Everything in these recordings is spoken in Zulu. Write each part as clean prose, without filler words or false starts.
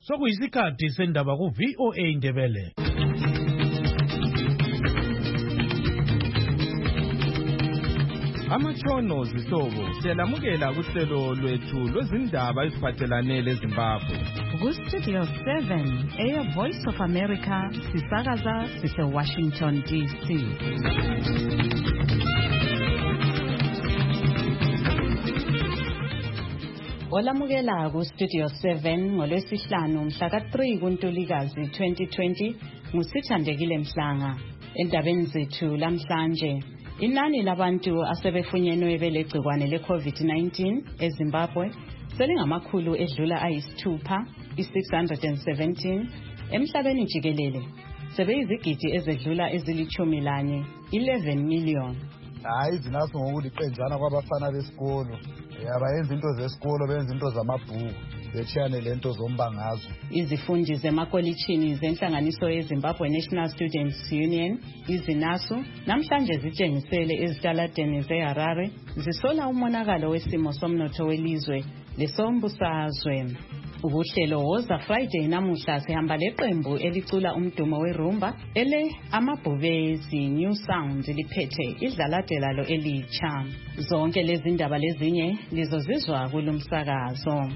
Sokuyisikhathi sendaba ku VOA Indebele. Amatshono zihlobo siyalamukela kuhlelo lwethu lwezindaba eziphathelane leZimbabwe. Ku-Studio 7 Voice of America sisakaza sise-Washington DC. Olamukela ku-Studio 7 ngolwesihlanu mhla ka-3 kuNtulikazi 2020 nguSithandekile Mhlanga. Endabeni zethu lamhlanje, inani labantu asebefunyenwe belegcikwane le-COVID-19 eZimbabwe selingamakhulu edlula ayisithupha, i-617, emhlabeni jikelele sebeyizigidi ezedlula ezili-11, 11 million. Hayi zinaso ngokuliqenjana kwabafana besikolo. Abayenza into zesikolo benza into zamabhuku. Bechane lento zombangazo. Izifundi zemakolitshini zenhlanganiso yeZimbabwe National Students Union, izinasu, namhlanje zitshengisele ezitaladeni zeHarare zisola umonakalo wesimo somnotho welizwe lesombusazwe. Ubuhlelo woza Friday namuhla sihamba leqembu elicula umdumo werumba ele amabhubezi New Sound liphethe idlalade lalo elitsha. Zonke lezi ndaba lezinye lizozizwa kulumsakazo.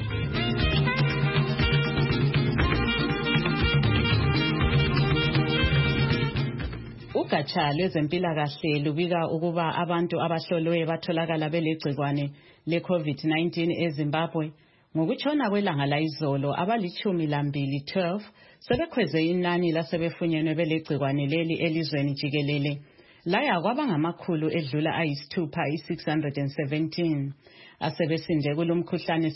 Ugatsha lwezempilakahle lubika ukuba abantu abahlolwe batholakala belegcikwane le-COVID-19 eZimbabwe ngokutshona kwelanga layizolo abali-12 sebekhweze inani lasebefunyenwe belegcikwane leli elizweni jikelele laya kwabangamakhulu edlula ayisithupha, i-617. Asebesinde kulomkhuhlane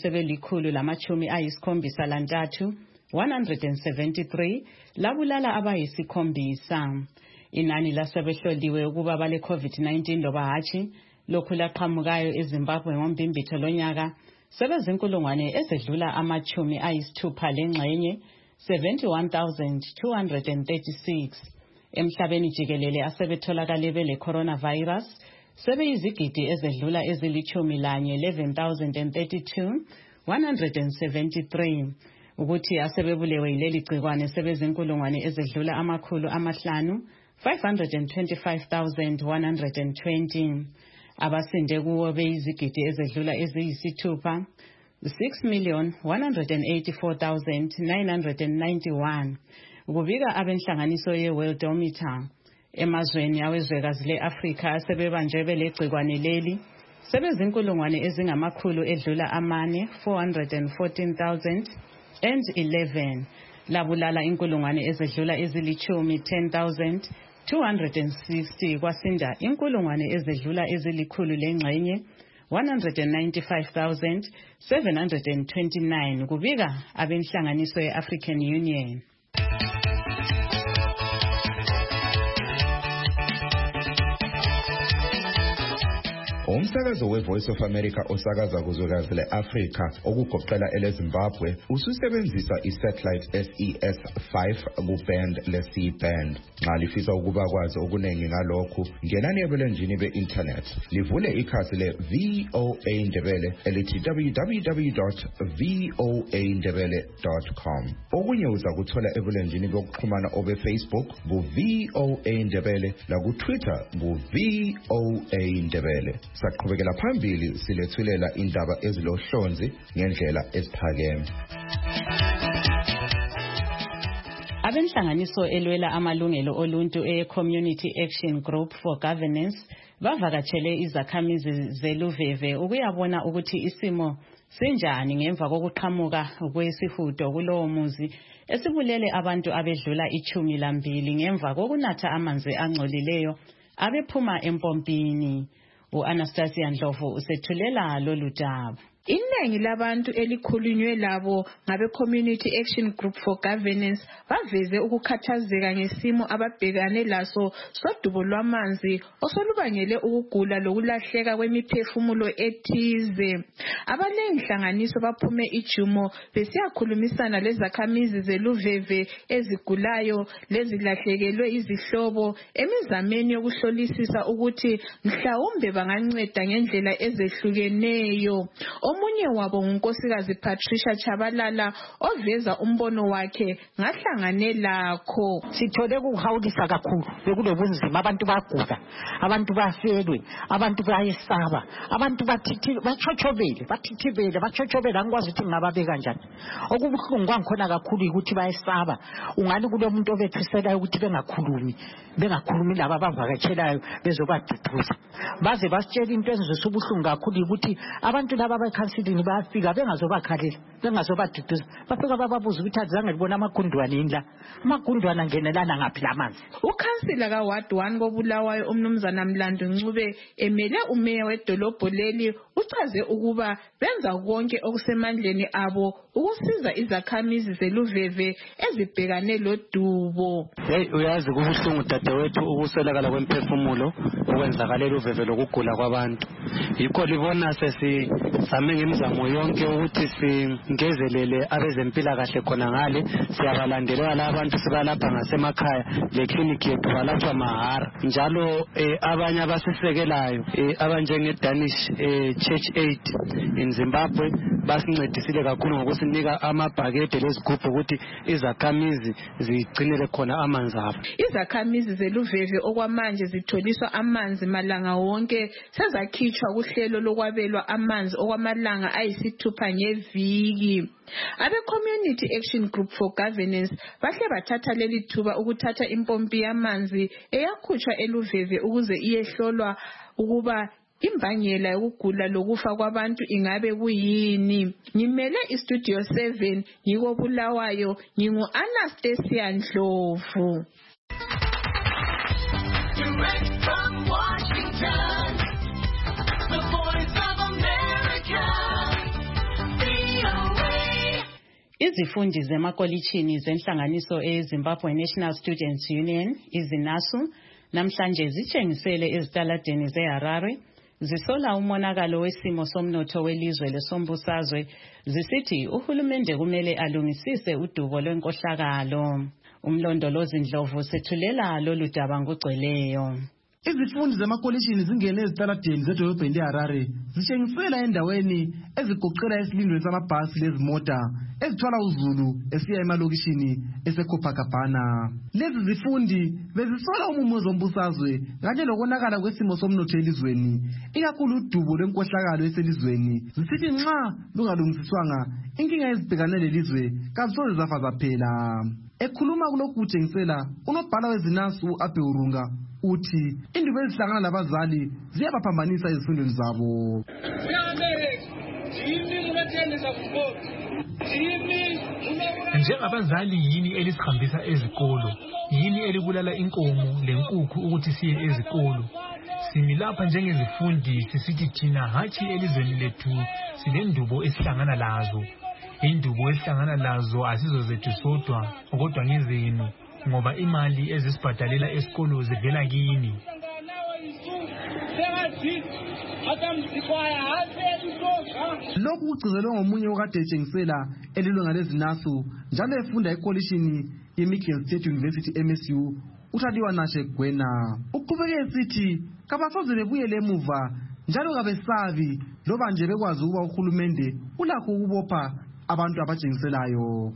sebeli-173, 173, labulala abayisikhombisa. Inani lasebehloliwe ukuba bale COVID-19 loba hatshi lokhu laqhamukayo eZimbabwe ngombimbitho lonyaka sebezinkulungwane ezedlula ama-60 lengxenye, 71,236. Emhlabeni jikelele asebetholakale bele coronavirus sebeyizigidi ezedlula ezili-11, 11,032, 173. Ukuthi asebebulewe yileli gcikwane sebezinkulungwane ezedlula ama-500, 525,120. Abasinde kuwo beyizigidi ezedlula eziyisithupha, 6,184,991. Kubika abenhlanganiso ye-Worldometer. Emazweni awezwekazi le-Afrika asebebanjwe belegcikwane leli sebezinkulungwane ezingamakhulu edlula amane, 414,011. Labulala inkulungwane ezedlula ezili-10, 10,260. Kwasinda inkulungwane ezedlula ezilikhulu lengxenye, 195,729. Kubika abenhlanganiso ye-African Union. Umsakazo we-Voice of America osakaza kuzwekazi le-Afrika okugoqela eleZimbabwe ususebenzisa i-satellite SES-5 ku-band le-C-band. Nxa lifisa ukuba kwazi okuningi ngalokhu, ngenani ebulenjini be-internet livule ikhasi le-VOA Indebele elithi www.voaindebele.com. Okunye uzakuthola ebulenjini bokuxhumana obe-Facebook bu-VOA Indebele laku-Twitter bu-VOA Indebele. Saqhubekela phambili silethulela indaba ezilohlonzi ngendlela esiphakeme. Abenhlanganiso elwela amalungelo oluntu e-Community Action Group for Governance bavakatshele izakhamizi zeluveve ukuyabona ukuthi isimo sinjani ngemva kokuqhamuka kwesihudo kulowo muzi esibulele abantu abedlula 12 ngemva kokunatha amanzi angcolileyo abephuma empompini. U-Anastasia Ndlovu usethulela lolu daba. Iningi labantu elikhulunywe labo ngabe-Community Action Group for Governance baveze ukukhathazeka ngesimo ababhekane laso sodubo lwamanzi osolubangele ukugula lokulahleka kwemiphefumulo ethize. Abanenhlanganiso baphume ijumo besiyakhulumisana lezakhamizi zeluveve ezigulayo lezilahlekelwe izihlobo emizameni yokuhlolisisa ukuthi mhlawumbe banganceda ngendlela ezehlukeneyo. Omunye wabo ngunkosikazi Patricia Chabalala oveza umbono wakhe ngahlangane lakho. Sithole ukuhawulisa kakhulu bekulobunzima, abantu bagula, abantu bafelwe, abantu bayesaba, abantu bathithibele angikwazi ukuthi ngababeka kanjani. Okubuhlungu kwangikhona kakhulu ukuthi bayesaba. Ungani kulomuntu obethisela ukuthi bengakhulumi laba abavakatshelayo bezobaduduza. Baze basitshela into ezizosubuhlungu kakhulu ukuthi abantu laba bekhansilini bayafika bengazobakhalela, bengazobaduduza. Bafika bababuza ukuthi azange libona amagundwane yini la. Amagundwane angenelana ngaphi lamanzi. Ukhansila kaWard 1 koBulawayo umnumzana Mlando Ncube emele umeya wedolobho leli uchaze ukuba benza konke okusemandleni abo ukusiza izakhamizi zeLuveve ezibhekane lodubo. Uyazi kubuhlungu dadewethu ukuswelakala kwemphefumulo okwenzakala eLuveve lokugula kwabantu. Yikho libona sesizame ngemizamo yonke ukuthi singezelele abezempilakahle khona ngale, siyabalandelela labantu sibalapha ngasemakhaya, le clinic yethu balatshwa mahara. Njalo abanye abasisekelayo abanjenge Danish Church Aid in Zimbabwe basincedisile kakhulu ngokusinika amabhakede lezigubhu ukuthi izakhamizi zigcinele khona amanzi abo. Izakhamizi zeLuveve okwamanje zitholiswa amanzi malanga wonke sezakhitshwa kuhlelo lokwabelwa amanzi okwamalanga ayisithupha ngeviki. Abe-Community Action Group for Governance bahle bathatha leli thuba ukuthatha impompi yamanzi eyakhutshwa eLuveve ukuze iyehlolwa ukuba imbangela yokugula lokufa kwabantu ingabe kuyini. Ngimele iStudio 7 ngikoBulawayo, ngingu-Anastasia Ndlovu. Direct from Washington, the Voice of America, VOA. Izifundi zemakolitshini zenhlanganiso eZimbabwe National Students Union, izinasu, namhlanje zitshengisele ezitaladeni zeHarare, zisola umonakalo wesimo somnotho welizwe lesombusazwe, zisithi uhulumende kumele alungisise udubo lwenkohlakalo. Umlondolozi Ndlovu sethulela lolu daba ngogcweleyo. Izifundi zemakolitshini zingene ezitaladeni zedolobheni leHarare zitshengisela endaweni ezigoqela esilindweni samabhasi lezimota ezithwala uzulu esiya emalokishini eseCopacabana. Lezi zifundi bezisola umumuzo wombusazwe kanye lokonakala kwesimo somnotho elizweni, ikakhulu udubo lwenkohlakalo eselizweni. Zisithi nxa lungalungisiswanga inkinga ezibhekane lelizwe kazisoze zafa zaphela. Ekhuluma kulokhu kutshengisela unobhala wezinasu Abeurunga uthi indubo ezihlangana labazali ziyabaphambanisa ezifundweni zabo. Njengabazali yini elisihambisa ezikolo, yini elibulala inkomo lenkukhu ukuthi siye ezikolo? Simi lapha njengezifundi sisithi thina hatshi elizweni lethu silendubo esihlangana lazo. Indubo esihlangana lazo asizo zethu sodwa kodwa ngezenu, ngoba imali ezisibhadalela esikolo zivela kini. Lokhu kugcizelwe ngomunye okade etshengisela elilunga lezinasu njalo efunda ekolishini yeMichigan State University MSU, uThadiwa Nashe Gwena. Uqhubeke esithi kabasoze bebuyele emuva njalo kabesabi loba nje bekwazi ukuba uhulumende ulakho ukubopha abantu abatshengiselayo.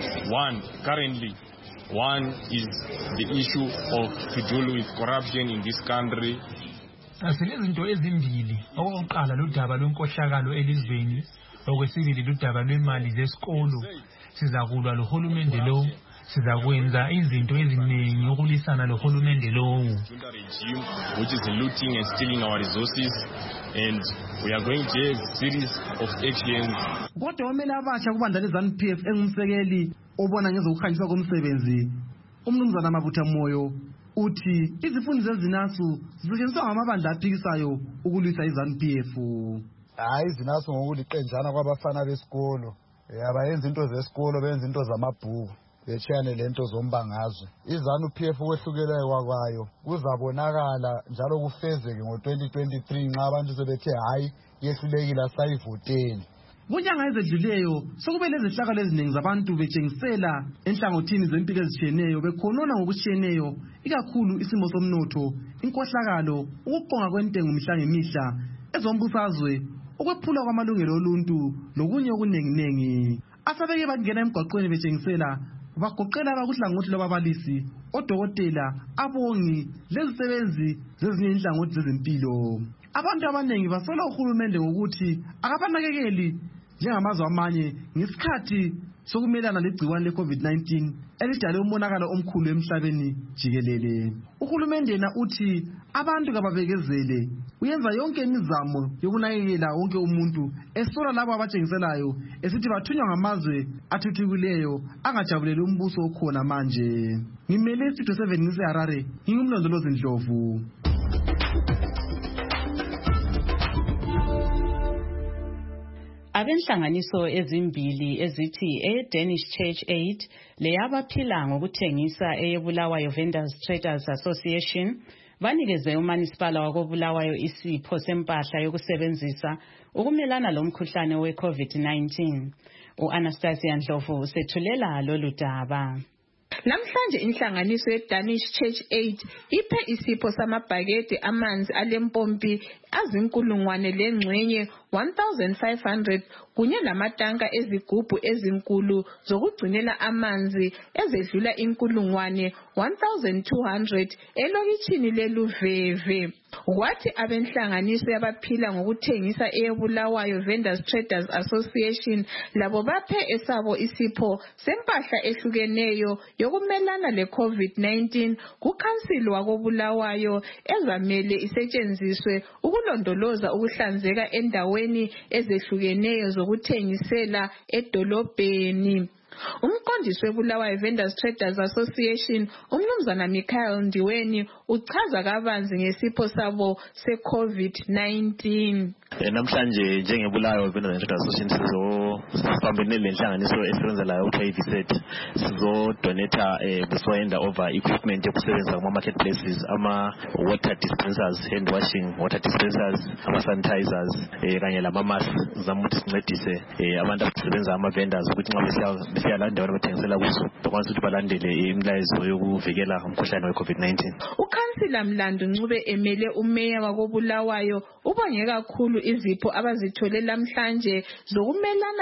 One is the issue of to deal with corruption in this country. Asilezinto ezimbili, okokuqala ludaba lwenkohlakalo elizweni, okwesibili ludaba lwemali zesikolo. Sizakulwa lohulumende lo, sizakwenza izinto eziningi ukulisana lohulumende lo, which is looting and stealing our resources, and we are going to have a series of actions. Kodwa omele abasha kubandla leZANU-PF engumsekeli obona ngezokuhanjiswa komsebenzi, umnumzana Mabutha Moyo uthi izifundi zezinasu zisetshenziswa ngamabandla aphikisayo ukulwisa iZANU-PF. Hayi izinasu ngokuliqenjana kwabafana besikolo, abayenza into zesikolo benza into zamabhuku, betshiyane lento zombangazwe. iZANU-PF ukwehlukelayo kwakwayo kuzabonakala njalo kufezeke ngo-2023 nxa abantu sebethe hayi yehlulekile asayivoteni. Kunyanga ezedluleyo sokube lezehlakalo eziningi zabantu betshengisela enhlangothini zempilo ezitshiyeneyo bekhonona ngokutshiyeneyo, ikakhulu isimo somnotho, inkohlakalo, ukuqonga kwentengo mihla ngemihla, ezombusazwe, ukwephula kwamalungelo oluntu lokunye okunenginengi. Asabeke bangena emgwaqweni betshengisela bagoqela abakuhlangothi lwababalisi, odokotela, abongi lezisebenzi zezinye inhlangothi zezempilo. Abantu abanengi basola uhulumende ngokuthi akabanakekeli njengamazwe amanye ngesikhathi sokumelana legciwane le-COVID-19 elidale umonakalo omkhulu emhlabeni jikelele. Uhulumende yena uthi abantu kababekezele, uyenza yonke imizamo yokunakekela wonke umuntu, esola labo abatshengiselayo esithi bathunywa ngamazwe athuthukileyo angajabuleli umbuso okhona manje. Ngimele Studio 7 ngiseHarare, ngingumlondolozi Ndlovu. Abenhlanganiso ezimbili ezithi Danish Church Aid leyabaphila ngokuthengisa eyeBulawayo Vendors Traders Association banikeze uManisipala wakoBulawayo isipho sempahla yokusebenzisa ukumelana lomkhuhlane we-COVID-19. U-Anastasia Ndlovu usethulela lolu daba. Namhlanje inhlanganiso ye-Danish Church Aid iphe isipho samabhakede amanzi alempompi azinkulungwane lengxenye 1,500 kunye lamatanka ezigubhu ezinkulu zokugcinela amanzi ezedlula inkulungwane 1,200 elokitshini leLuveve. Kwathi abenhlanganiso yabaphila ngokuthengisa eyeBulawayo Vendors Traders Association labo baphe esabo isipho sempahla ehlukeneyo yokumelana le-COVID-19 kukhansili wakoBulawayo ezamele isetshenziswe ukulondoloza ukuhlanzeka endaweni ezehlukeneyo zokuthengisela edolobheni. Umqondisi weBulawayo Vendors Traders Association umnumzana Michael Ndiweni uchaza kabanzi ngesipho sabo se-COVID-19. Namhlanje njengeBulawayo Vendors Traders Association sizofambene lenhlanganiso esebenzelayo uKVZ sizodonata besoyenda over equipment yokusebenza kuma marketplaces, ama water dispensers, hand washing water dispensers, ama sanitizers kanye lama masks zamuthi sincedise abantu abasebenza ama vendors ukuthi nxa besiyalandela abathengisela kuzo bakwazi ukuthi balandele imilayezo yokuvikela umkhuhlane we-COVID-19. Ukhansila Mlando Ncube emele umeya wakoBulawayo ubonge kakhulu izipho abazithole namhlanje zokumelana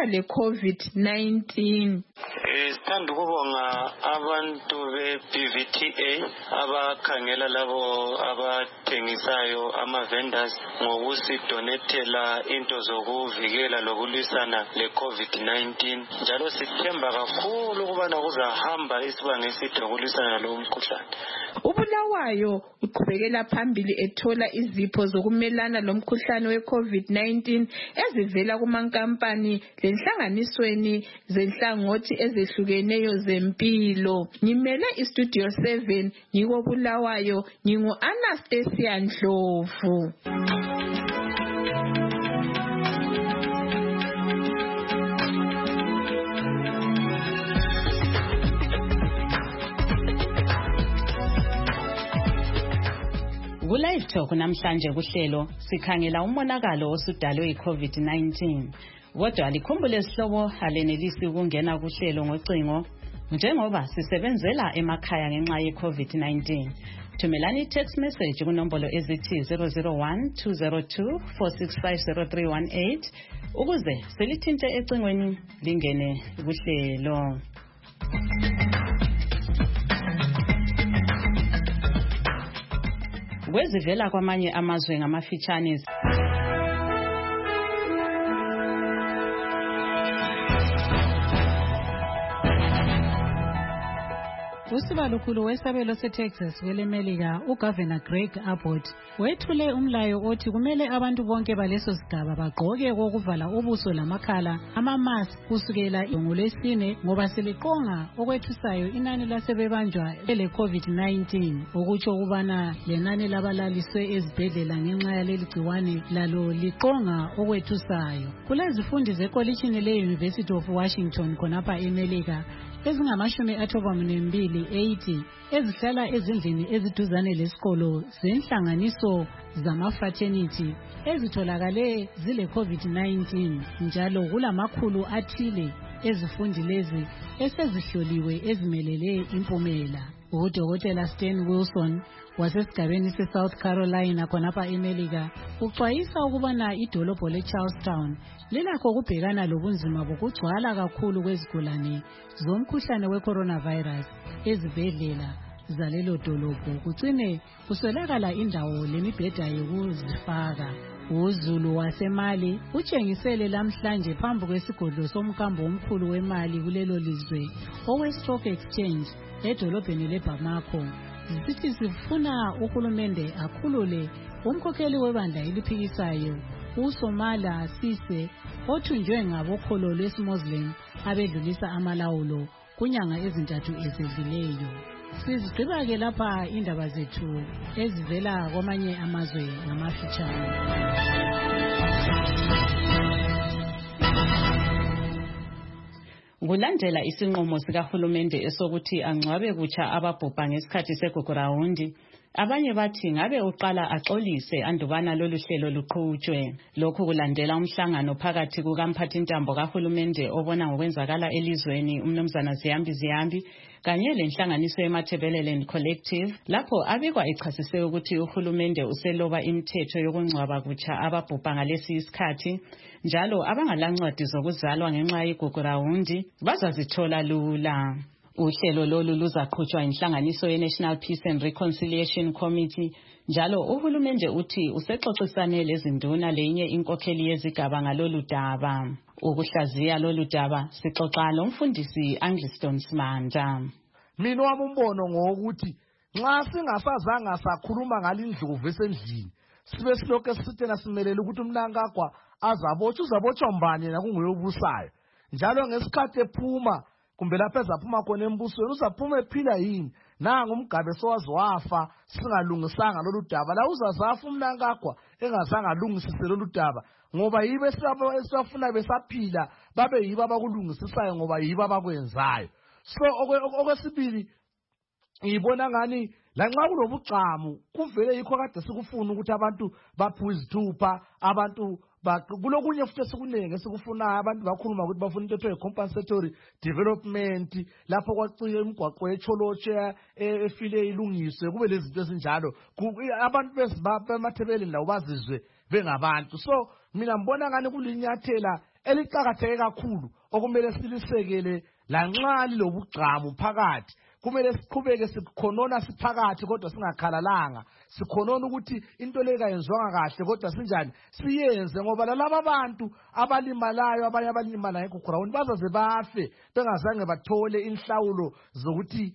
le-COVID-19. Sithanda ukubonga abantu be-BVTA abakhangela labo abathengisayo ama-vendors ngokusidonethela into zokuvikela lokulwisana le-COVID-19. Njalo sithemba kakhulu ukubana kuzahamba isibanga eside ukulwisana lo mkhuhlane. uBulawayo uqhubekela phambili ethola izipho zokumelana lomkhuhlane we-COVID-19 ezivela kumankampani lenhlanganisweni zenhlangothi ezehlukeneyo zempilo. Ngimele iStudio 7 ngikoBulawayo, ngingu-Anastasia Ndlovu. Ku-Live Talk namhlanje kuhlelo sikhangela umonakalo osudalwe yi-COVID-19. Kodwa likhumbule isihlobo alenelisi ukungena kuhlelo ngocingo njengoba sisebenzela emakhaya ngenxa ye-COVID-19. Thumelani i-text message kunombolo ezithi 001-202-4650318 ukuze selithinte ecingweni lingene kuhlelo. Kwezivela kwamanye amazwe ngamafitshane. Usibalukhulu wesabelo seTexas kwelemelika uGovernor Greg Abbott wethule umlayo othi kumele abantu bonke baleso sigaba bagqoke kokuvala ubuso lamakhala ama-mask kusukela ngoLwesine ngoba seliqonga okwethusayo inani lasebebanjwa ele-COVID-19 okutsho ukubana lenani labalaliswe ezibhedlela ngenxa yaleli gciwane lalo liqonga okwethusayo. Kulezifundi zekolitshini le-University of Washington khonapha eMelika ezingama-92 ezihlala ezindlini eziduzane lesikolo zenhlanganiso zama-fraternity ezitholakale zile-COVID-19 njalo kulamakhulu athile ezifundi lezi esezihloliwe ezimelele impumela. Udokotela Stan Wilson wasesigabeni se-South Carolina khonapha eMelika uxwayisa ukubana idolobho le-Charlestown lilakho ukubhekana lobunzima bokugcwala kakhulu kwezigulane zomkhuhlane we-coronavirus ezibhedlela zalelo dolobho kucine kuswelakala indawo lemibheda yokuzifaka. UZulu waseMali utshengisele lamhlanje phambi kwesigodlo somkambo omkhulu wemali kulelo lizwe owe-Stock Exchange edolobheni leBamako. Zisithi sifuna uhulumende akhulule umkhokheli webandla eliphikisayo uSomala Sise othunjwe ngabokholo lwesi-Muslim abedlulisa amalawulo kunyanga ezintathu ezedluleyo. Sizigqiba-ke lapha indaba zethu ezivela kwamanye amazwe ngamafitshane. Kulandela isinqumo sikahulumende esokuthi angcwabe kutsha ababhubha ngesikhathi segugurawundi, abanye bathi ngabe uqala axolise andubana lolu hlelo luqhutshwe. Lokhu kulandela umhlangano phakathi kukamphathintambo kahulumende obona ngokwenzakala elizweni umnumzana Ziyambi kanye lenhlanganiso yeMatabeleland Collective, lapho abikwa echasise ukuthi uhulumende useloba imithetho yokungcwaba kutsha ababhubha ngalesi isikhathi, njalo abangalancwadi zokuzalwa ngenxa yegugurawundi bazazithola lula. Uhlelo lolu luzaqhutshwa inhlanganiso ye-National Peace and Reconciliation Committee, njalo uhulumende uthi usexoxisane lezinduna lenye inkokheli yezigaba ngalolu daba. Ukuhlaziya lolu daba sixoxa lomfundisi Angliston Smanda. Mina wami umbono ngokuthi nxa singasazanga sakhuluma ngalindlovu esendlini sibe silokho sithena simelele ukuthi umnankagwa uzabotshwa mbani nakunguye obusayo, njalo ngesikhathi ephuma kumbe lapha ezaphuma khona embusweni uzaphuma ephila yini nanga umgabe sowazi wafa singalungisanga lolu daba. La uzazafa umnankagwa engazange alungisise lolu daba ngoba yibe esafuna besaphila babe yibo abakulungisisayo ngoba yibo abakwenzayo. So okwesibili ngibona ngani lanxa kulobugcamu kuvele yikho kade sikufuna ukuthi abantu baphiwe izithupha, abantu kulokunye futhi esikunenge esikufunayo. Abantu bakhuluma ukuthi bafuna into ethiwa compensatory development, lapho kwacike imigwaqo echolotshe efile ilungiswe, kube lezinto ezinjalo abantu bemathebeleni lawo bazizwe bengabantu. So mina ngibona ngani kulinyathela eliqakatheke kakhulu okumele silisekele lanxa lilobugcamu phakathi. Kumele siqhubeke sikhonona siphakathi kodwa singakhalalanga, sikhonona ukuthi into le kayenzwanga kahle kodwa sinjani siyenze, ngoba lalabo abantu abalimalayo, abanye abalimala ngegugrawundi bazaze bafe bengazange bathole inhlawulo zokuthi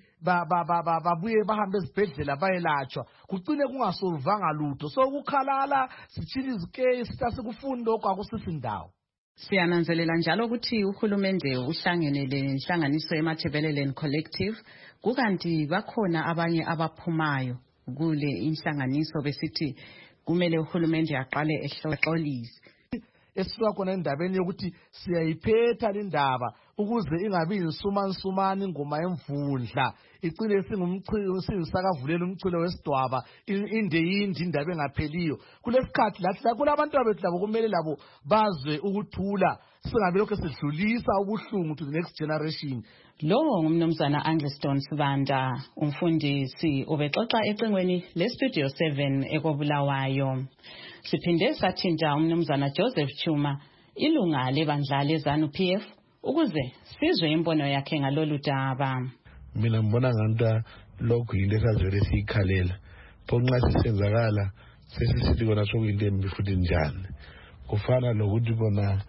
babuye bahambe ezibhedlela bayelatshwa, kucine kungasolvanga lutho. So ukukhalala sitshila izikeyi sisikufuni lokho akusisi ndawo. Siyananzelela njalo ukuthi uhulumende uhlangene lenhlanganiso yeMatabeleland Collective, kukanti bakhona abanye abaphumayo kule inhlanganiso besithi kumele uhulumende aqale ehlolise. Esifika khona endabeni yokuthi siyayiphetha le ndaba ukuze ingabi insumansumana ingoma yemvundla icine singumsakavulela umchilo wesidwaba inde indaba engapheliyo. Kulesikhathi lathi kulabantu bethu labo kumele labo bazwe ukuthula, singabe lokho sidlulisa ubuhlungu to the next generation. Lo ngumnumzana Angliston Sibanda, umfundisi ubexoxa ecingweni leStudio 7 ekobulawayo. Siphinde sathinta umnumzana Joseph Chuma, ilunga lebandla leZANU-PF, ukuze sizwe imbono yakhe ngalolu daba. Mina ngibona nganta lokhu yinto esazivele siyikhalela, ponxa sisenzakala sesisithi kona sokuyinto embi futhi njani. Kufana lokuthi kona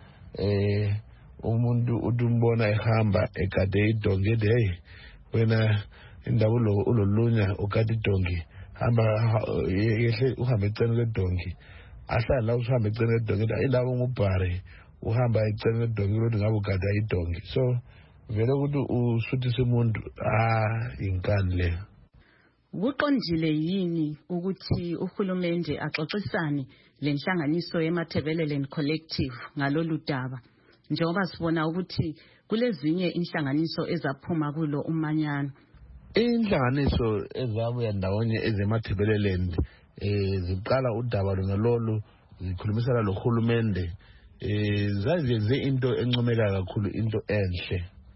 umuntu udumbona ehamba egade idongi hey wena indawo ulolunya ukade idongi hamba yehle uhambe ecene kwedongi ahlala la uhambe ecene kwedongi ilabo ngubhare uhamba ecene kwedongi lo ngabe ugada idongi. So vele ukuthi usuthise umuntu inkani le. Kuqondile yini ukuthi uhulumende axoxisane lenhlanganiso yeMatabeleland Collective ngalolu daba, njengoba sibona ukuthi kulezinye inhlanganiso ezaphuma kulo umanyano? Inhlanganiso ezabuya ndawonye ezeMatabeleland ziqala udaba lolu zikhulumisana lohulumende zazenze into encomeka kakhulu, into enhle.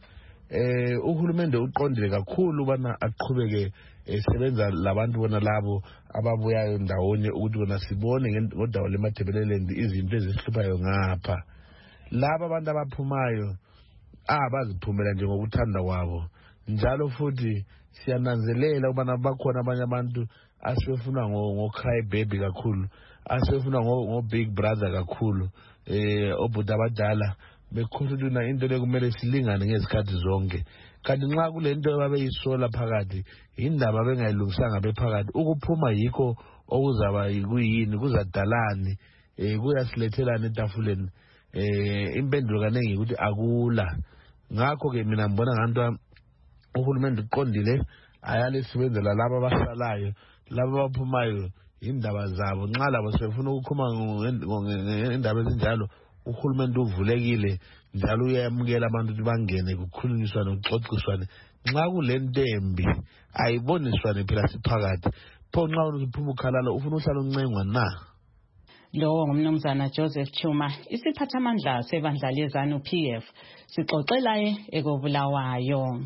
uhulumende uqondile kakhulu bana aqhubeke esebenza labantu bona labo ababuyayo ndawonye ukuthi bona sibone ngodawo leMatabeleland izinto ezisihluphayo ngapha. Laba abantu abaphumayo baziphumela nje ngokuthanda kwabo. Njalo futhi siyananzelela ubana bakhona abanye abantu asebefuna ngo-cry baby kakhulu, asebefuna ngo-big brother kakhulu, obhuti abadala bekhohlula into lekumele silingane ngezikhathi zonke. Kanti nxa kule nto ababeyisola phakathi indaba bengayilungisanga bephakathi, ukuphuma yikho okuzaba kuyini, kuzadalani, kuyasilethelana etafuleni. Impendulo kaningi ukuthi akula. Ngakho ke mina ngibona nganto uhulumende uqondile ayale sibenzela laba abasalayo, laba abaphumayo indaba zabo. Nxa labo sebefuna ukukhuma ngendaba ezinjalo, uhulumende uvulekile njalo uyamukela abantu ukuthi bangene kukhulunyiswane kuxoxiswane. Nxa kulento embi ayiboniswane phela siphakathi. Pho nxa uphuma ukhalala ufuna uhlala uncengwa na? Lowo ngumnumzana Joseph Chuma, isiphathamandla sebandla leZANU PF, sixoxelaye ekobulawayo.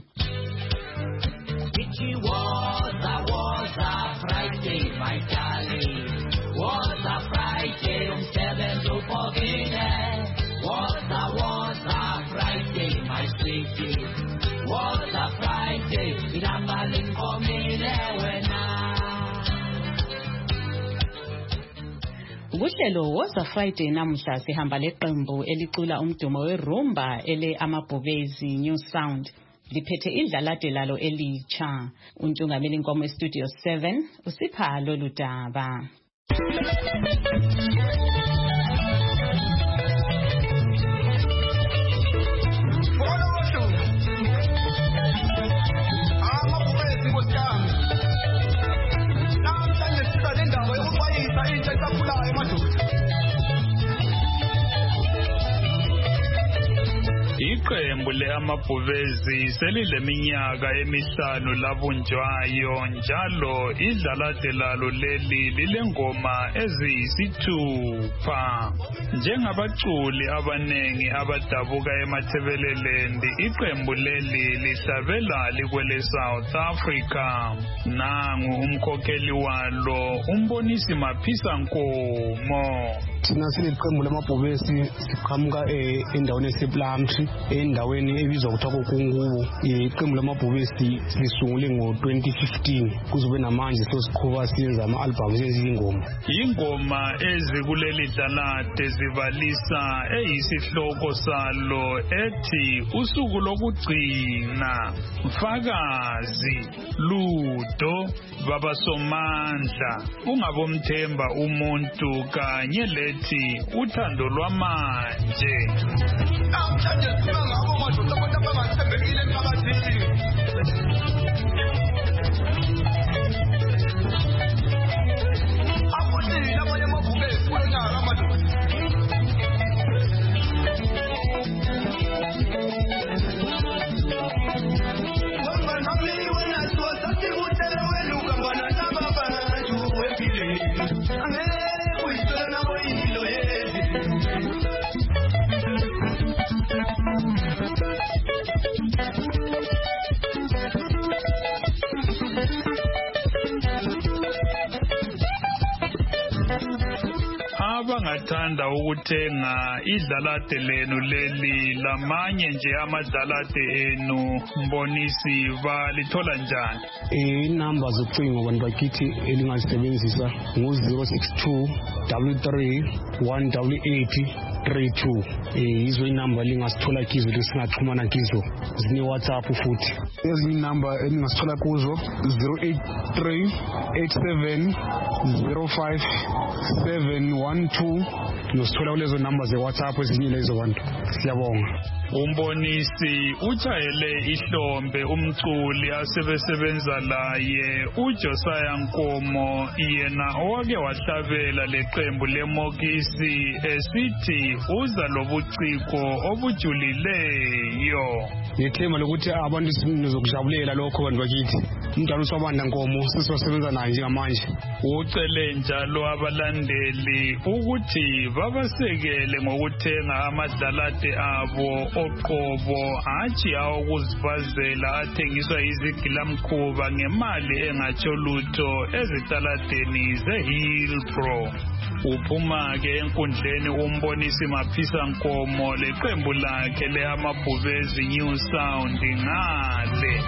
Was a Friday, my darling. Was a Friday, umsebenzi uphophile. Was a Friday, my sweetie. Was a Friday, ilanga linkomile wena. Kuhlelo Was a Friday namuhla sihamba leqembu elicula umdumo werumba ele Amabhubezi New Sound. Liphethe idlalade lalo elitsha. Untungameli inkomo estudio 7 usipha lolu daba. Iqembu leAmabhubezi selileminyaka emihlanu labunjwayo, njalo idlalade lalo leli lilengoma eziyisithupha. Njengabaculi abanengi abadabuka eMatabeleland, iqembu leli lihlabela likwele South Africa. Nangu umkhokheli walo, umbonisi Maphisa Nkomo. Thina siliqembu lamabhubesi siqhamuka endaweni esePlumtree, endaweni ebizwa kuthiwa kokungubo. Iqembu lamabhubesi lisungule ngo-2015 kuzobe namanje sosiqhuba siyenza ama-albhamu eziyingoma. Ingoma ezikuleli dlalade zibalisa eyisihloko salo ethi usuku lokugcina, Mfakazi, Ludo, Baba Somandla, Ungabomthemba umuntu kanye lethi uthando lwamanje. Abangathanda ukuthenga idlalade lenu leli lamanye nje amadlalade enu, Mbonisi, balithola njani? Inamba zocingo abantu bakithi elingazisebenzisa ngu-062 33 188 32. Yizo inamba lingasithola kizo lesingaxhumana kizo. Zine WhatsApp futhi. Ezinye inamba elingasithola kuzo 083 87 05 712. Nosithola kulezo namba ze-WhatsApp ezinye lezo bantu. Siyabonga. Umbonisi utshayele ihlombe umculi asebesebenza laye uJosiah Nkomo, yena owake wahlabela leqembu leMokisi esithi futhi uza lobuciko obujulileyo. Ngithemba lokuthi abantu sizokujabulela lokho bantu bakithi. Umntwana usabanda nkomo sizosebenza naye njengamanje. Ucele njalo abalandeli ukuthi babasekele ngokuthenga amadlalade abo oqobo hatshi awokuzibazela athengiswa izigilamkhuba ngemali engatsho lutho ezitaladeni ze-Hillbrow. Uphuma-ke enkundleni umbonisi Maphisa Nkomo leqembu lakhe le-Amabhubezi New Sound ngale.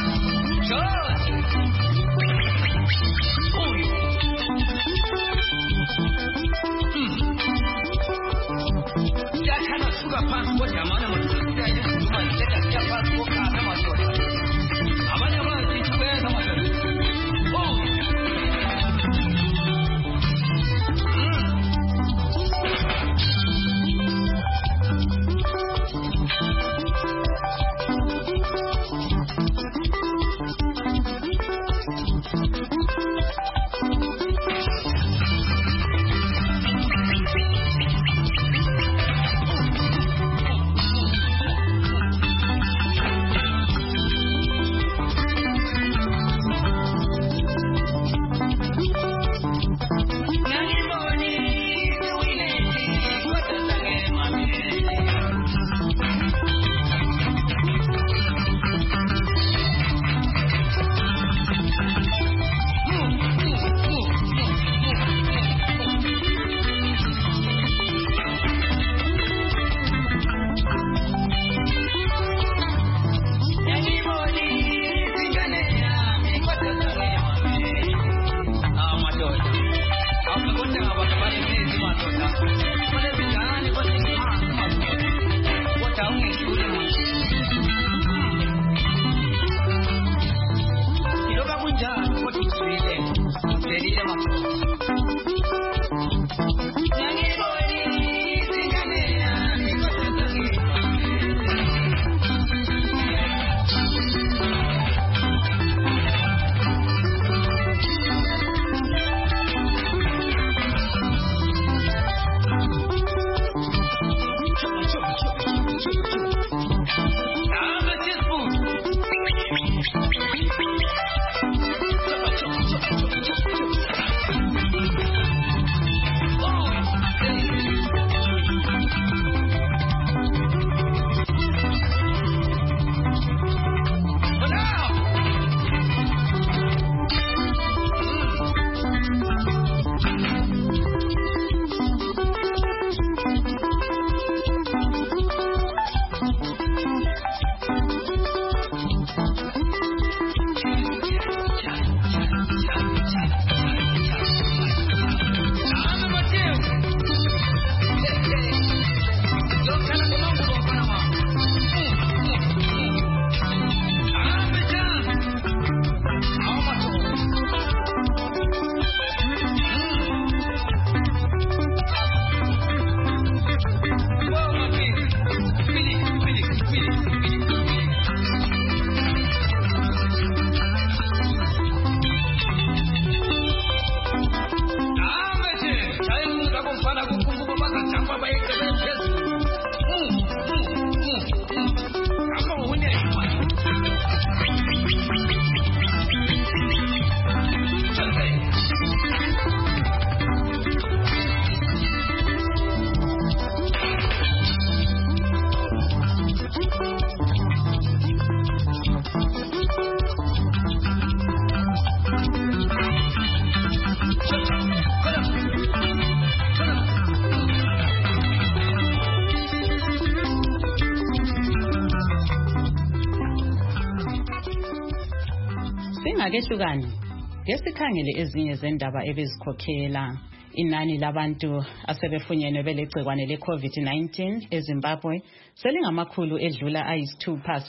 Singakehlukani ngesikhangele ezinye zendaba ebezikhokhela inani labantu asebefunyenwe belegcikwane le-COVID-19 eZimbabwe selingamakhulu edlula ayisithupha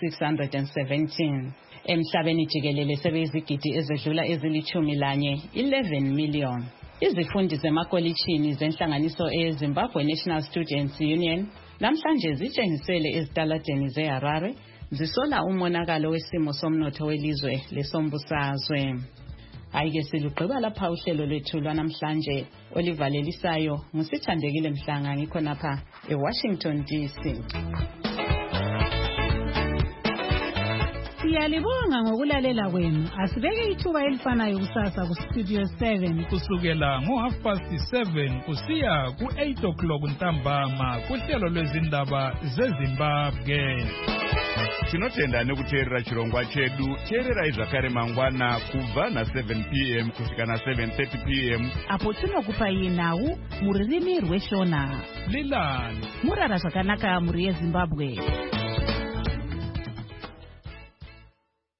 617 emhlabeni jikelele sebeyizigidi ezedlula ezili-11 million. Izifundi zemakolitshini zenhlanganiso eZimbabwe National Students Union namhlanje zitshengisele ezitaladeni zeHarare zisola umonakalo wesimo somnotho welizwe lesombusazwe. Ayike silugqiba lapha uhlelo lwethu lwanamhlanje olivalelisayo ngusithandekile Mhlanga ngikhonapha eWashington DC. Siyalibonga ngokulalela kwenu. Asibeke ithuba elifanayo kusasa ku Studio 7 kusukela ngo7:30 kusiya ku8 ntambama kuhlelo lwezindaba zeZimbabwe. Tinotenda nekuteerera chirongwa chedu. Teererai zvakare mangwana kubva na7 p.m. kusvika na7:30 p.m. apo tinokupai nhau mururimi rweShona. Lilani murara zvakanaka muri yeZimbabwe.